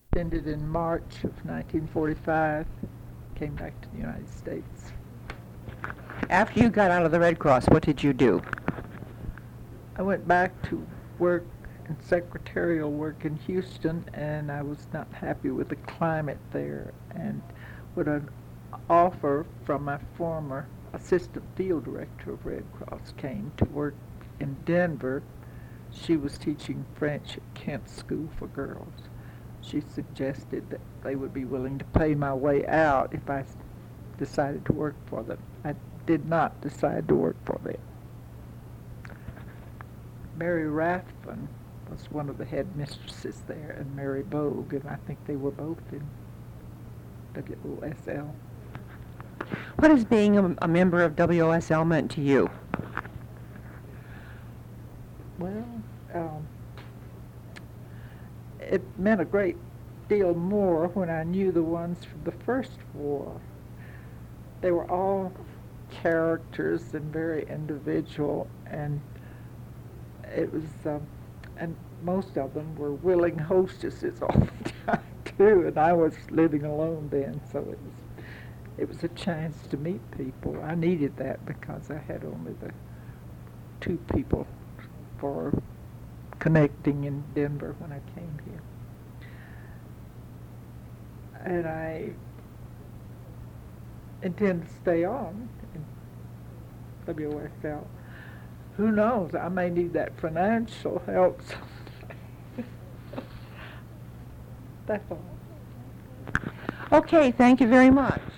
Ended in March of 1945, came back to the United States. After you got out of the Red Cross, what did you do? I went back to work in secretarial work in Houston, and I was not happy with the climate there, and with an offer from my former assistant field director of Red Cross came to work in Denver. She was teaching French at Kent School for Girls. She suggested that they would be willing to pay my way out if I decided to work for them. I did not decide to work for them. Mary Rathbun was one of the headmistresses there, and Mary Bogue, and I think they were both in WOSL. What has being a member of WOSL meant to you? Well, it meant a great deal more when I knew the ones from the first war. They were all characters and very individual, and it was, and most of them were willing hostesses all the time too, and I was living alone then, so it was a chance to meet people. I needed that because I had only the two people for connecting in Denver when I came here. And I intend to stay on in WSL. Who knows? I may need that financial help someday. That's all. Okay, thank you very much.